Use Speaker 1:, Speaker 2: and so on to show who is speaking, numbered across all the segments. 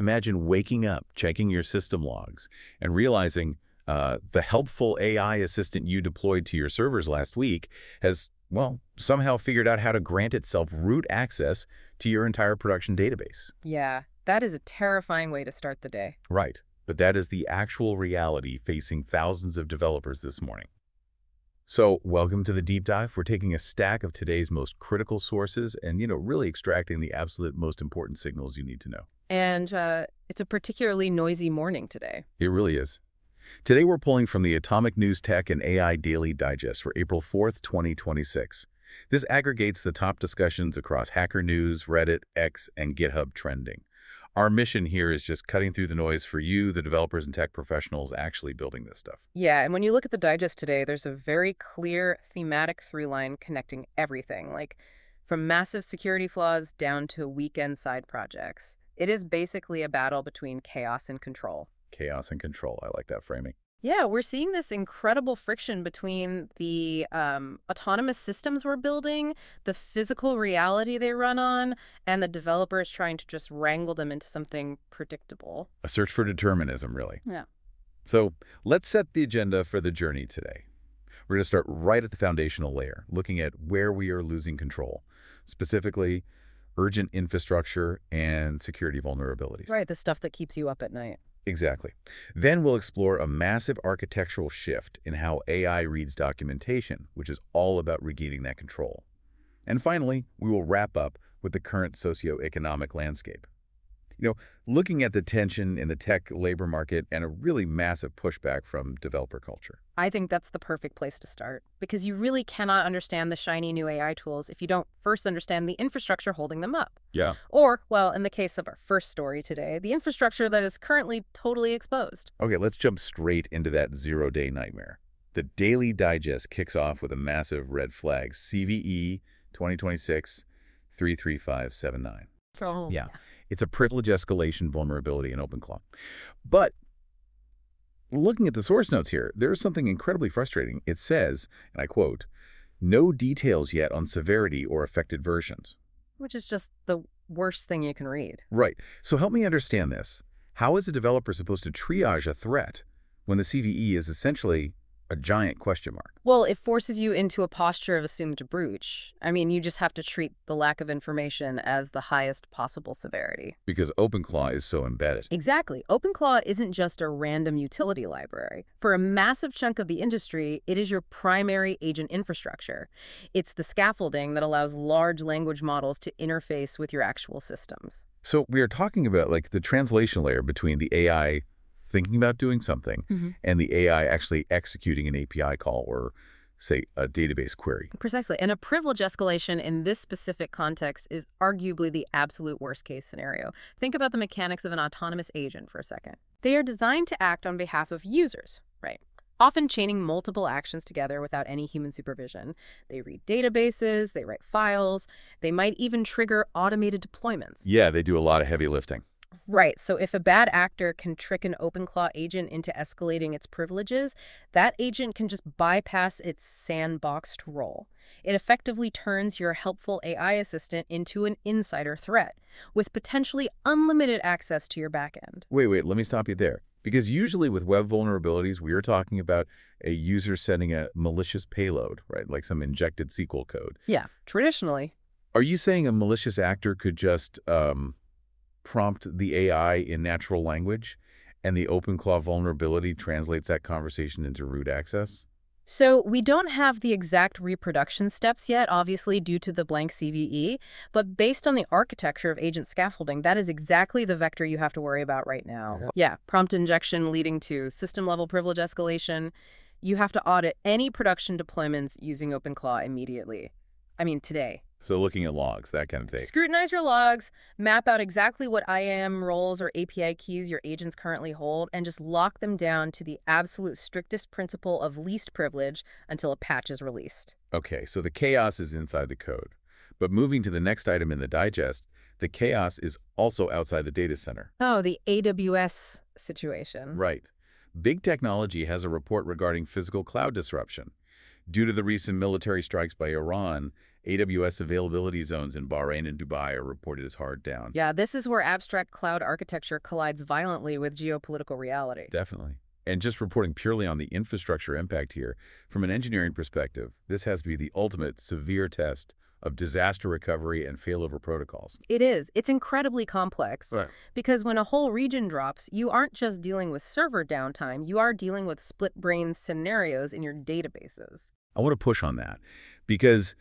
Speaker 1: Imagine waking up, checking your system logs, and realizing the helpful AI assistant you deployed to your servers last week has, well, somehow figured out how to grant itself root access to your entire production database.
Speaker 2: Yeah, that is a terrifying way to start the day.
Speaker 1: Right. But that is the actual reality facing thousands of developers this morning. So, welcome to the deep dive. We're taking a stack of today's most critical sources and, really extracting the absolute most important signals you need to know.
Speaker 2: And it's a particularly noisy morning today.
Speaker 1: It really is. Today, we're pulling from the Atomic News Tech and AI Daily Digest for April 4th, 2026. This aggregates the top discussions across Hacker News, Reddit, X, and GitHub trending. Our mission here is just cutting through the noise for you, the developers and tech professionals actually building this stuff.
Speaker 2: Yeah, and when you look at the digest today, there's a very clear thematic through line connecting everything, like from massive security flaws down to weekend side projects. It is basically a battle between chaos and control.
Speaker 1: Chaos and control. I like that framing.
Speaker 2: Yeah, we're seeing this incredible friction between the autonomous systems we're building, the physical reality they run on, and the developers trying to just wrangle them into something predictable.
Speaker 1: A search for determinism, really.
Speaker 2: Yeah.
Speaker 1: So let's set the agenda for the journey today. We're going to start right at the foundational layer, looking at where we are losing control, specifically urgent infrastructure and security vulnerabilities.
Speaker 2: Right, the stuff that keeps you up at night.
Speaker 1: Exactly. Then we'll explore a massive architectural shift in how AI reads documentation, which is all about regaining that control. And finally, we will wrap up with the current socioeconomic landscape. Looking at the tension in the tech labor market and a really massive pushback from developer culture.
Speaker 2: I think that's the perfect place to start, because you really cannot understand the shiny new AI tools if you don't first understand the infrastructure holding them up.
Speaker 1: Yeah.
Speaker 2: Or, well, in the case of our first story today, the infrastructure that is currently totally exposed.
Speaker 1: Okay, let's jump straight into that zero-day nightmare. The Daily Digest kicks off with a massive red flag, CVE 2026-33579.
Speaker 2: Oh,
Speaker 1: Yeah. It's a privilege escalation vulnerability in OpenClaw. But looking at the source notes here, there's something incredibly frustrating. It says, and I quote, "No details yet on severity or affected versions."
Speaker 2: which is just the worst thing you can read.
Speaker 1: Right. So help me understand this. How is a developer supposed to triage a threat when the CVE is essentially a giant question mark?
Speaker 2: Well, it forces you into a posture of assumed breach. I mean, you just have to treat the lack of information as the highest possible severity.
Speaker 1: Because OpenClaw is so embedded.
Speaker 2: Exactly. OpenClaw isn't just a random utility library. For a massive chunk of the industry, it is your primary agent infrastructure. It's the scaffolding that allows large language models to interface with your actual systems.
Speaker 1: So we are talking about like the translation layer between the AI thinking about doing something and the AI actually executing an API call or, say, a database query.
Speaker 2: Precisely. And a privilege escalation in this specific context is arguably the absolute worst case scenario. Think about the mechanics of an autonomous agent for a second. They are designed to act on behalf of users, right? Often chaining multiple actions together without any human supervision. They read databases, they write files, they might even trigger automated deployments.
Speaker 1: Yeah, they do a lot of heavy lifting.
Speaker 2: Right, so if a bad actor can trick an OpenClaw agent into escalating its privileges, that agent can just bypass its sandboxed role. It effectively turns your helpful AI assistant into an insider threat, with potentially unlimited access to your backend.
Speaker 1: Wait, let me stop you there. Because usually with web vulnerabilities, we are talking about a user sending a malicious payload, right? Like some injected SQL code.
Speaker 2: Yeah, traditionally.
Speaker 1: Are you saying a malicious actor could just prompt the AI in natural language and the OpenClaw vulnerability translates that conversation into root access?
Speaker 2: So we don't have the exact reproduction steps yet, obviously due to the blank CVE, but based on the architecture of agent scaffolding, that is exactly the vector you have to worry about right now. Yeah, prompt injection leading to system-level privilege escalation. You have to audit any production deployments using OpenClaw immediately. I mean, today.
Speaker 1: So looking at logs, that kind of thing.
Speaker 2: Scrutinize your logs, map out exactly what IAM roles or API keys your agents currently hold, and just lock them down to the absolute strictest principle of least privilege until a patch is released.
Speaker 1: Okay, so the chaos is inside the code. But moving to the next item in the digest, the chaos is also outside the data center.
Speaker 2: Oh, the AWS situation.
Speaker 1: Right. Big Technology has a report regarding physical cloud disruption. Due to the recent military strikes by Iran, AWS availability zones in Bahrain and Dubai are reported as hard down.
Speaker 2: Yeah, this is where abstract cloud architecture collides violently with geopolitical reality.
Speaker 1: Definitely. And just reporting purely on the infrastructure impact here, from an engineering perspective, this has to be the ultimate severe test of disaster recovery and failover protocols.
Speaker 2: It is. It's incredibly complex.
Speaker 1: Right.
Speaker 2: Because when a whole region drops, you aren't just dealing with server downtime, you are dealing with split-brain scenarios in your databases.
Speaker 1: I want to push on that because,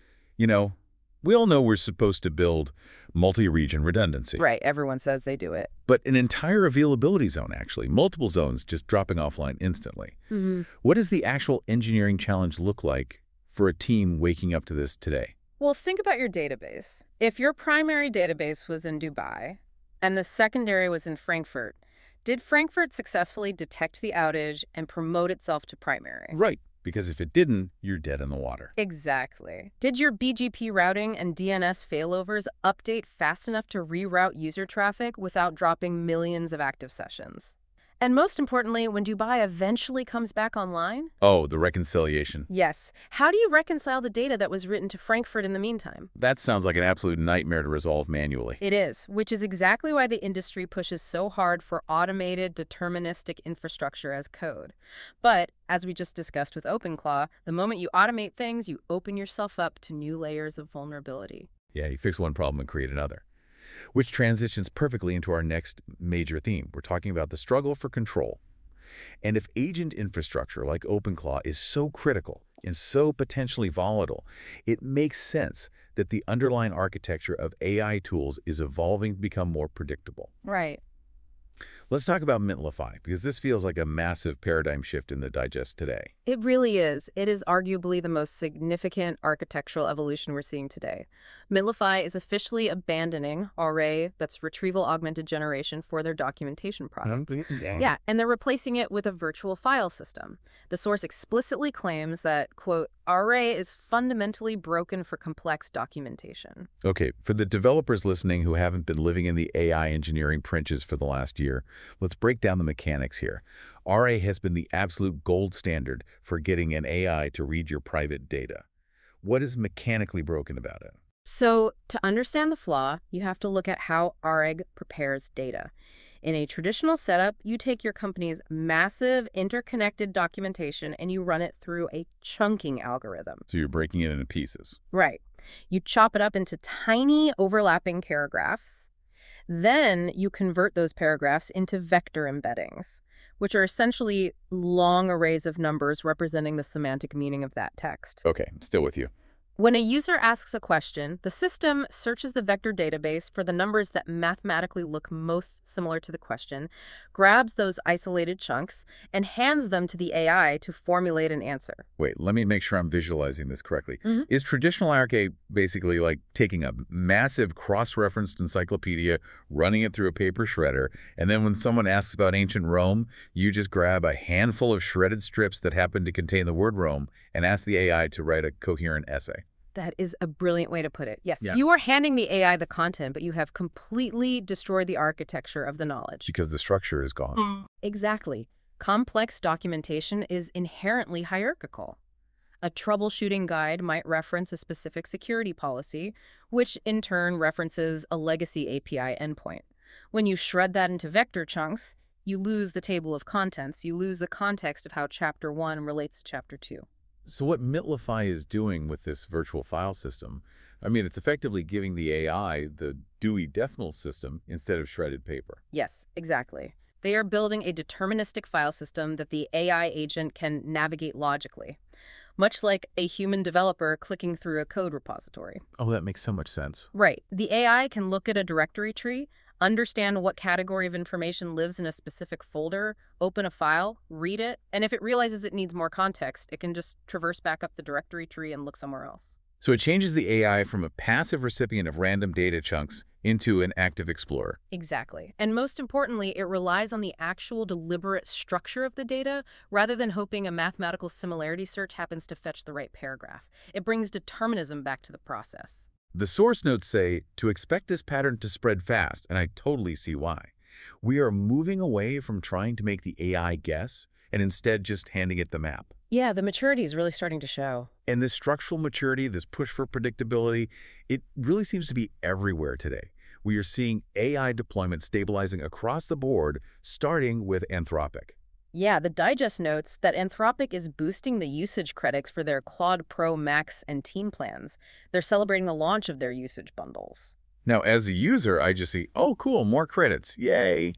Speaker 1: we all know we're supposed to build multi-region redundancy.
Speaker 2: Right, everyone says they do it.
Speaker 1: But an entire availability zone, actually, multiple zones just dropping offline instantly. What does the actual engineering challenge look like for a team waking up to this today?
Speaker 2: Well, think about your database. If your primary database was in Dubai and the secondary was in Frankfurt, did Frankfurt successfully detect the outage and promote itself to primary?
Speaker 1: Right, because if it didn't, you're dead in the water.
Speaker 2: Exactly. Did your BGP routing and DNS failovers update fast enough to reroute user traffic without dropping millions of active sessions? And most importantly, when Dubai eventually comes back online?
Speaker 1: Oh, the reconciliation.
Speaker 2: Yes. How do you reconcile the data that was written to Frankfurt in the meantime?
Speaker 1: That sounds like an absolute nightmare to resolve manually.
Speaker 2: It is, which is exactly why the industry pushes so hard for automated, deterministic infrastructure as code. But, as we just discussed with OpenClaw, the moment you automate things, you open yourself up to new layers of vulnerability.
Speaker 1: Yeah, you fix one problem and create another. Which transitions perfectly into our next major theme. We're talking about the struggle for control. And if agent infrastructure like OpenClaw is so critical and so potentially volatile, it makes sense that the underlying architecture of AI tools is evolving to become more predictable.
Speaker 2: Right.
Speaker 1: Let's talk about Mintlify, because this feels like a massive paradigm shift in the digest today.
Speaker 2: It really is. It is arguably the most significant architectural evolution we're seeing today. Mintlify is officially abandoning RA, that's Retrieval Augmented Generation, for their documentation products. Yeah, and they're replacing it with a virtual file system. The source explicitly claims that, quote, RA is fundamentally broken for complex documentation.
Speaker 1: Okay, for the developers listening who haven't been living in the AI engineering trenches for the last year, let's break down the mechanics here. RA has been the absolute gold standard for getting an AI to read your private data. What is mechanically broken about it?
Speaker 2: So, to understand the flaw, you have to look at how RAG prepares data. In a traditional setup, you take your company's massive interconnected documentation and you run it through a chunking algorithm.
Speaker 1: So you're breaking it into pieces.
Speaker 2: Right. You chop it up into tiny overlapping paragraphs. Then you convert those paragraphs into vector embeddings, which are essentially long arrays of numbers representing the semantic meaning of that text.
Speaker 1: Okay, I'm still with you.
Speaker 2: When a user asks a question, the system searches the vector database for the numbers that mathematically look most similar to the question, grabs those isolated chunks, and hands them to the AI to formulate an answer.
Speaker 1: Wait, let me make sure I'm visualizing this correctly. Is traditional RK basically like taking a massive cross-referenced encyclopedia, running it through a paper shredder, and then when someone asks about ancient Rome, you just grab a handful of shredded strips that happen to contain the word Rome and ask the AI to write a coherent essay?
Speaker 2: That is a brilliant way to put it. Yes,
Speaker 1: Yeah.
Speaker 2: You are handing the AI the content, but you have completely destroyed the architecture of the knowledge.
Speaker 1: Because the structure is gone.
Speaker 2: Exactly. Complex documentation is inherently hierarchical. A troubleshooting guide might reference a specific security policy, which in turn references a legacy API endpoint. When you shred that into vector chunks, you lose the table of contents. You lose the context of how Chapter 1 relates to Chapter 2.
Speaker 1: So what Mintlify is doing with this virtual file system, I mean, it's effectively giving the AI the Dewey Decimal System instead of shredded paper.
Speaker 2: Yes, exactly. They are building a deterministic file system that the AI agent can navigate logically, much like a human developer clicking through a code repository.
Speaker 1: Oh, that makes so much sense.
Speaker 2: Right. The AI can look at a directory tree, understand what category of information lives in a specific folder, open a file, read it, and if it realizes it needs more context, it can just traverse back up the directory tree and look somewhere else.
Speaker 1: So it changes the AI from a passive recipient of random data chunks into an active explorer.
Speaker 2: Exactly. And most importantly, it relies on the actual deliberate structure of the data rather than hoping a mathematical similarity search happens to fetch the right paragraph. It brings determinism back to the process.
Speaker 1: The source notes say to expect this pattern to spread fast, and I totally see why. We are moving away from trying to make the AI guess and instead just handing it the map.
Speaker 2: Yeah, the maturity is really starting to show.
Speaker 1: And this structural maturity, this push for predictability, it really seems to be everywhere today. We are seeing AI deployment stabilizing across the board, starting with Anthropic.
Speaker 2: Yeah, the Digest notes that Anthropic is boosting the usage credits for their Claude Pro Max and Team plans. They're celebrating the launch of their usage bundles.
Speaker 1: Now, as a user, I just see, oh, cool, more credits, yay.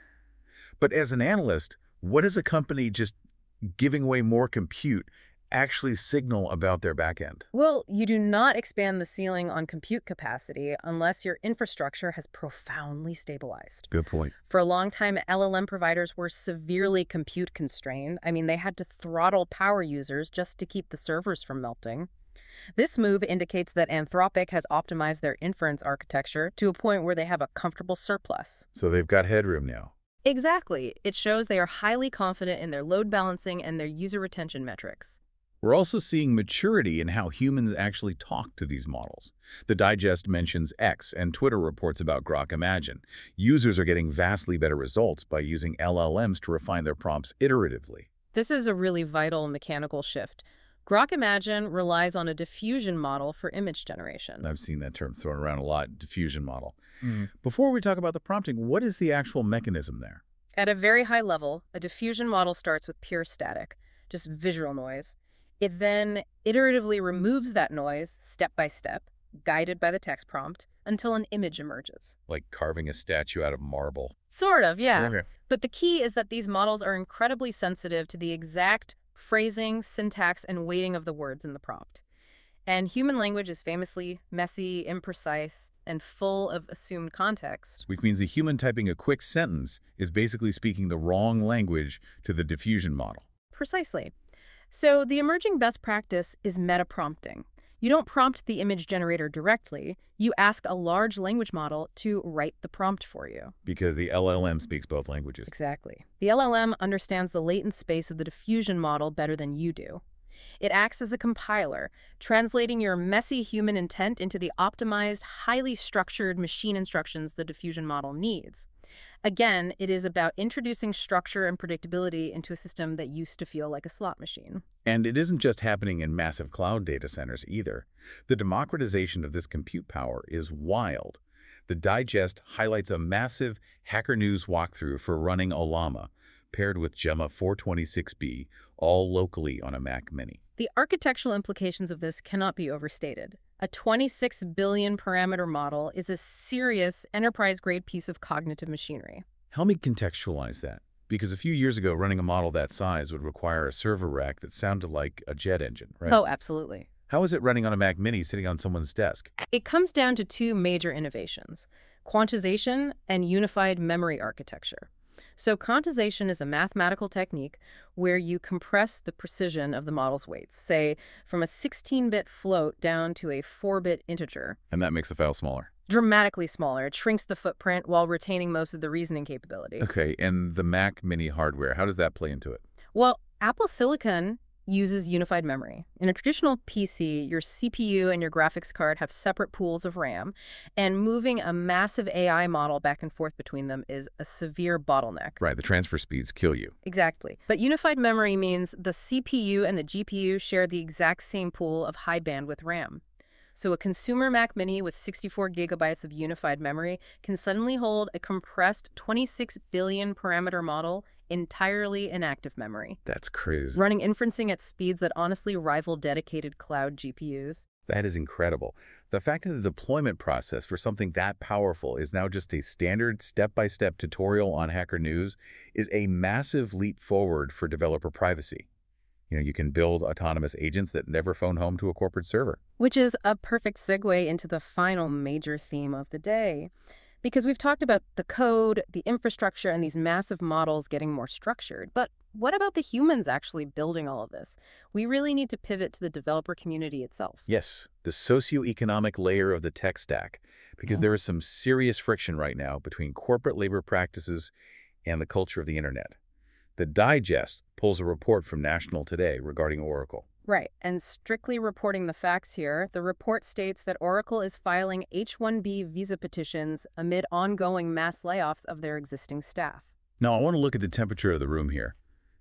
Speaker 1: But as an analyst, what does a company just giving away more compute actually signal about their backend?
Speaker 2: Well, you do not expand the ceiling on compute capacity unless your infrastructure has profoundly stabilized.
Speaker 1: Good point.
Speaker 2: For a long time, LLM providers were severely compute constrained. I mean, they had to throttle power users just to keep the servers from melting. This move indicates that Anthropic has optimized their inference architecture to a point where they have a comfortable surplus.
Speaker 1: So they've got headroom now.
Speaker 2: Exactly. It shows they are highly confident in their load balancing and their user retention metrics.
Speaker 1: We're also seeing maturity in how humans actually talk to these models. The Digest mentions X, and Twitter reports about Grok Imagine. Users are getting vastly better results by using LLMs to refine their prompts iteratively.
Speaker 2: This is a really vital mechanical shift. Grok Imagine relies on a diffusion model for image generation.
Speaker 1: I've seen that term thrown around a lot, diffusion model. Before we talk about the prompting, what is the actual mechanism there?
Speaker 2: At a very high level, a diffusion model starts with pure static, just visual noise. It then iteratively removes that noise step by step, guided by the text prompt, until an image emerges.
Speaker 1: Like carving a statue out of marble.
Speaker 2: Sort of, yeah.
Speaker 1: Okay.
Speaker 2: But the key is that these models are incredibly sensitive to the exact phrasing, syntax, and weighting of the words in the prompt. And human language is famously messy, imprecise, and full of assumed context.
Speaker 1: Which means a human typing a quick sentence is basically speaking the wrong language to the diffusion model.
Speaker 2: Precisely. So the emerging best practice is meta-prompting. You don't prompt the image generator directly. You ask a large language model to write the prompt for you.
Speaker 1: Because the LLM speaks both languages.
Speaker 2: Exactly. The LLM understands the latent space of the diffusion model better than you do. It acts as a compiler, translating your messy human intent into the optimized, highly structured machine instructions the diffusion model needs. Again, it is about introducing structure and predictability into a system that used to feel like a slot machine.
Speaker 1: And it isn't just happening in massive cloud data centers either. The democratization of this compute power is wild. The Digest highlights a massive Hacker News walkthrough for running Ollama, paired with Gemma 426B, all locally on a Mac Mini.
Speaker 2: The architectural implications of this cannot be overstated. A 26 billion parameter model is a serious enterprise-grade piece of cognitive machinery.
Speaker 1: Help me contextualize that, because a few years ago, running a model that size would require a server rack that sounded like a jet engine, right?
Speaker 2: Oh, absolutely.
Speaker 1: How is it running on a Mac Mini sitting on someone's desk?
Speaker 2: It comes down to two major innovations: quantization and unified memory architecture. So quantization is a mathematical technique where you compress the precision of the model's weights, say from a 16-bit float down to a 4-bit integer.
Speaker 1: And that makes the file smaller.
Speaker 2: Dramatically smaller. It shrinks the footprint while retaining most of the reasoning capability.
Speaker 1: Okay, and the Mac Mini hardware, how does that play into it?
Speaker 2: Well, Apple Silicon uses unified memory. In a traditional PC, your CPU and your graphics card have separate pools of RAM, and moving a massive AI model back and forth between them is a severe bottleneck.
Speaker 1: Right, the transfer speeds kill you.
Speaker 2: Exactly. But unified memory means the CPU and the GPU share the exact same pool of high bandwidth RAM. So a consumer Mac Mini with 64 gigabytes of unified memory can suddenly hold a compressed 26 billion parameter model entirely in active memory.
Speaker 1: That's crazy.
Speaker 2: Running inferencing at speeds that honestly rival dedicated cloud GPUs.
Speaker 1: That is incredible. The fact that the deployment process for something that powerful is now just a standard step-by-step tutorial on Hacker News is a massive leap forward for developer privacy. You can build autonomous agents that never phone home to a corporate server.
Speaker 2: Which is a perfect segue into the final major theme of the day. Because we've talked about the code, the infrastructure, and these massive models getting more structured. But what about the humans actually building all of this? We really need to pivot to the developer community itself.
Speaker 1: Yes, the socioeconomic layer of the tech stack, because there is some serious friction right now between corporate labor practices and the culture of the internet. The Digest pulls a report from National Today regarding Oracle.
Speaker 2: Right, and strictly reporting the facts here, the report states that Oracle is filing H-1B visa petitions amid ongoing mass layoffs of their existing staff.
Speaker 1: Now, I want to look at the temperature of the room here.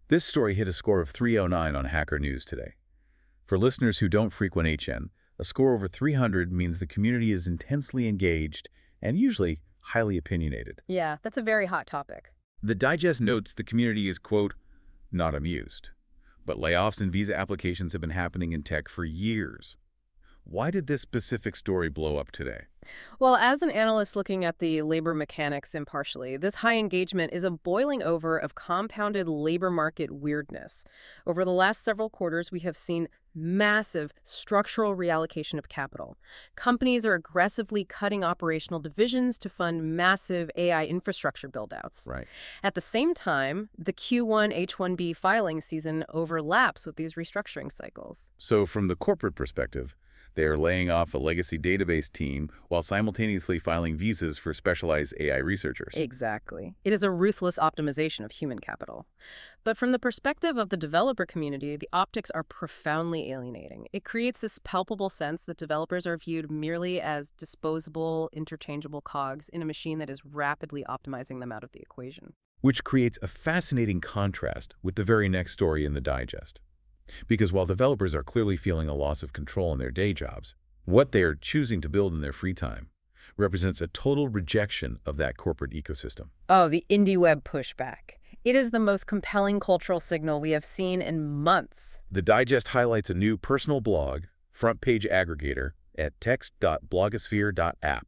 Speaker 1: This story hit a score of 309 on Hacker News today. For listeners who don't frequent HN, a score over 300 means the community is intensely engaged and usually highly opinionated.
Speaker 2: Yeah, that's a very hot topic.
Speaker 1: The digest notes the community is, quote, not amused. But layoffs and visa applications have been happening in tech for years. Why did this specific story blow up today?
Speaker 2: Well, as an analyst looking at the labor mechanics impartially, this high engagement is a boiling over of compounded labor market weirdness. Over the last several quarters, we have seen massive structural reallocation of capital. Companies are aggressively cutting operational divisions to fund massive AI infrastructure buildouts.
Speaker 1: Right.
Speaker 2: At the same time, the Q1 H-1B filing season overlaps with these restructuring cycles.
Speaker 1: So from the corporate perspective, they are laying off a legacy database team while simultaneously filing visas for specialized AI researchers.
Speaker 2: Exactly. It is a ruthless optimization of human capital. But from the perspective of the developer community, the optics are profoundly alienating. It creates this palpable sense that developers are viewed merely as disposable, interchangeable cogs in a machine that is rapidly optimizing them out of the equation.
Speaker 1: Which creates a fascinating contrast with the very next story in the digest. Because while developers are clearly feeling a loss of control in their day jobs, what they are choosing to build in their free time represents a total rejection of that corporate ecosystem.
Speaker 2: Oh, the indie web pushback. It is the most compelling cultural signal we have seen in months.
Speaker 1: The digest highlights a new personal blog, front page aggregator, at text.blogosphere.app.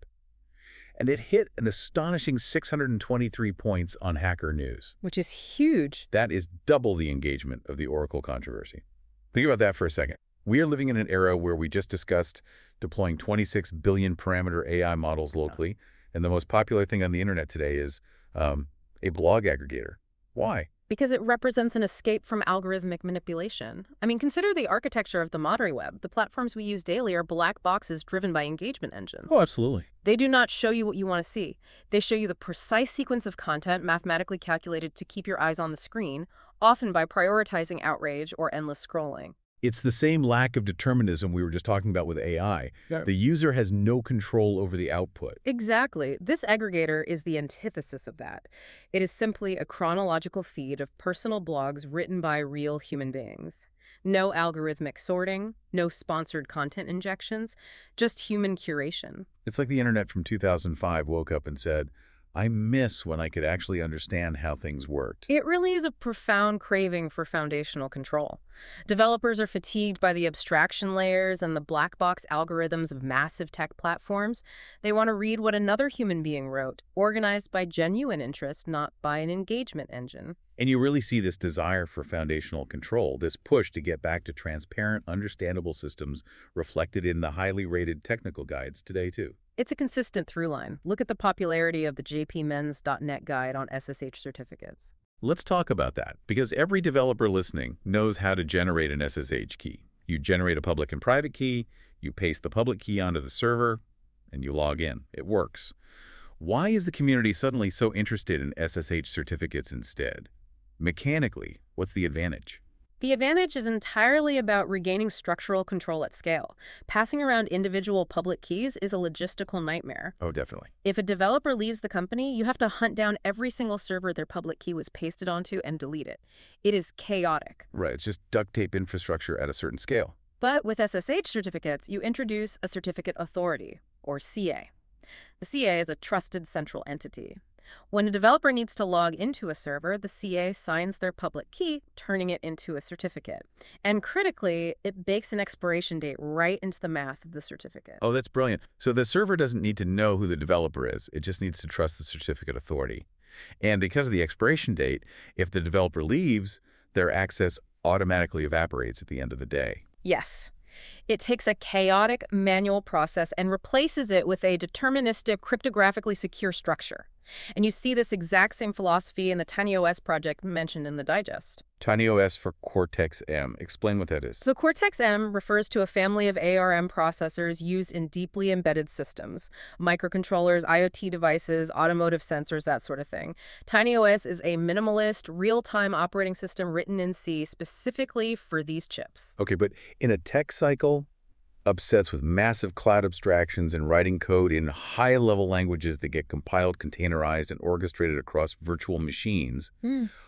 Speaker 1: And it hit an astonishing 623 points on Hacker News.
Speaker 2: Which is huge.
Speaker 1: That is double the engagement of the Oracle controversy. Think about that for a second. We are living in an era where we just discussed deploying 26 billion parameter AI models locally, and the most popular thing on the internet today is a blog aggregator. Why?
Speaker 2: Because it represents an escape from algorithmic manipulation. I mean, consider the architecture of the modern web. The platforms we use daily are black boxes driven by engagement engines.
Speaker 1: Oh, absolutely.
Speaker 2: They do not show you what you want to see. They show you the precise sequence of content mathematically calculated to keep your eyes on the screen, often by prioritizing outrage or endless scrolling.
Speaker 1: It's the same lack of determinism we were just talking about with AI.
Speaker 3: Yeah.
Speaker 1: The user has no control over the output.
Speaker 2: Exactly. This aggregator is the antithesis of that. It is simply a chronological feed of personal blogs written by real human beings. No algorithmic sorting, no sponsored content injections, just human curation.
Speaker 1: It's like the internet from 2005 woke up and said, I miss when I could actually understand how things worked.
Speaker 2: It really is a profound craving for foundational control. Developers are fatigued by the abstraction layers and the black box algorithms of massive tech platforms. They want to read what another human being wrote, organized by genuine interest, not by an engagement engine.
Speaker 1: And you really see this desire for foundational control, this push to get back to transparent, understandable systems reflected in the highly rated technical guides today, too.
Speaker 2: It's a consistent through line. Look at the popularity of the jpmens.net guide on SSH certificates.
Speaker 1: Let's talk about that, because every developer listening knows how to generate an SSH key. You generate a public and private key, you paste the public key onto the server, and you log in. It works. Why is the community suddenly so interested in SSH certificates instead? Mechanically, what's the advantage?
Speaker 2: The advantage is entirely about regaining structural control at scale. Passing around individual public keys is a logistical nightmare.
Speaker 1: Oh, definitely.
Speaker 2: If a developer leaves the company, you have to hunt down every single server their public key was pasted onto and delete it. It is chaotic.
Speaker 1: Right, it's just duct tape infrastructure at a certain scale.
Speaker 2: But with SSH certificates, you introduce a certificate authority, or CA. The CA is a trusted central entity. When a developer needs to log into a server, the CA signs their public key, turning it into a certificate. And critically, it bakes an expiration date right into the math of the certificate.
Speaker 1: Oh, that's brilliant. So the server doesn't need to know who the developer is. It just needs to trust the certificate authority. And because of the expiration date, if the developer leaves, their access automatically evaporates at the end of the day.
Speaker 2: Yes. It takes a chaotic manual process and replaces it with a deterministic, cryptographically secure structure. And you see this exact same philosophy in the TinyOS project mentioned in the digest.
Speaker 1: TinyOS for Cortex-M. Explain what that is.
Speaker 2: So Cortex-M refers to a family of ARM processors used in deeply embedded systems, microcontrollers, IoT devices, automotive sensors, that sort of thing. TinyOS is a minimalist, real-time operating system written in C specifically for these chips.
Speaker 1: Okay, but in a tech cycle, obsessed with massive cloud abstractions and writing code in high-level languages that get compiled, containerized, and orchestrated across virtual machines,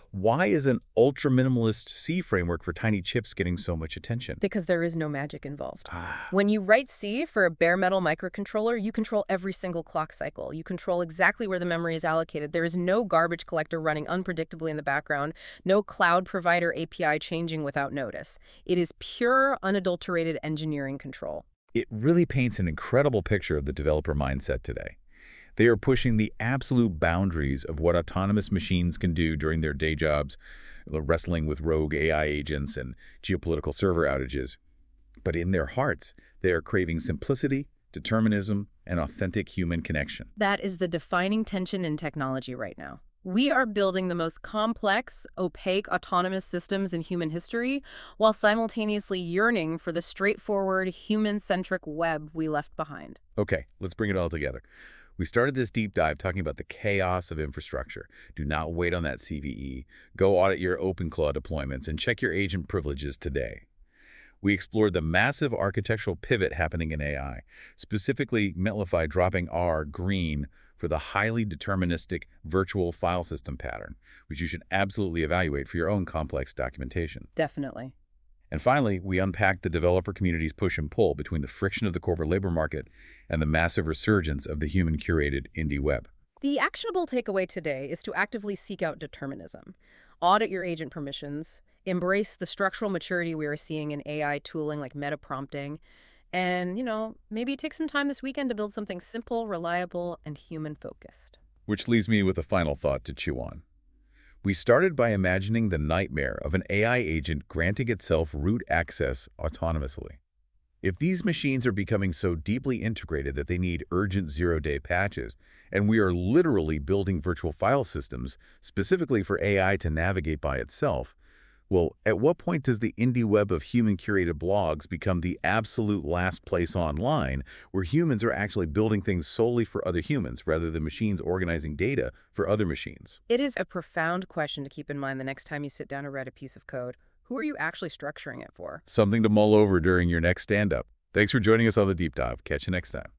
Speaker 1: Why is an ultra-minimalist C framework for tiny chips getting so much attention?
Speaker 2: Because there is no magic involved.
Speaker 1: Ah,
Speaker 2: When you write C for a bare metal microcontroller, you control every single clock cycle. You control exactly where the memory is allocated. There is no garbage collector running unpredictably in the background, no cloud provider API changing without notice. It is pure, unadulterated engineering control.
Speaker 1: it really paints an incredible picture of the developer mindset today. They are pushing the absolute boundaries of what autonomous machines can do during their day jobs, wrestling with rogue AI agents and geopolitical server outages. But in their hearts, they are craving simplicity, determinism, and authentic human connection.
Speaker 2: That is the defining tension in technology right now. We are building the most complex, opaque, autonomous systems in human history, while simultaneously yearning for the straightforward, human-centric web we left behind.
Speaker 1: Okay, let's bring it all together. We started this deep dive talking about the chaos of infrastructure. Do not wait on that CVE. Go audit your OpenClaw deployments and check your agent privileges today. We explored the massive architectural pivot happening in AI, specifically Netlify dropping R green for the highly deterministic virtual file system pattern, which you should absolutely evaluate for your own complex documentation.
Speaker 2: Definitely.
Speaker 1: And finally, we unpacked the developer community's push and pull between the friction of the corporate labor market and the massive resurgence of the human-curated indie web.
Speaker 2: The actionable takeaway today is to actively seek out determinism. Audit your agent permissions, embrace the structural maturity we are seeing in AI tooling like meta prompting, and, maybe take some time this weekend to build something simple, reliable, and human-focused.
Speaker 1: Which leaves me with a final thought to chew on. We started by imagining the nightmare of an AI agent granting itself root access autonomously. If these machines are becoming so deeply integrated that they need urgent zero-day patches, and we are literally building virtual file systems specifically for AI to navigate by itself, well, at what point does the indie web of human-curated blogs become the absolute last place online where humans are actually building things solely for other humans rather than machines organizing data for other machines?
Speaker 2: It is a profound question to keep in mind the next time you sit down to write a piece of code. Who are you actually structuring it for?
Speaker 1: Something to mull over during your next stand-up. Thanks for joining us on The Deep Dive. Catch you next time.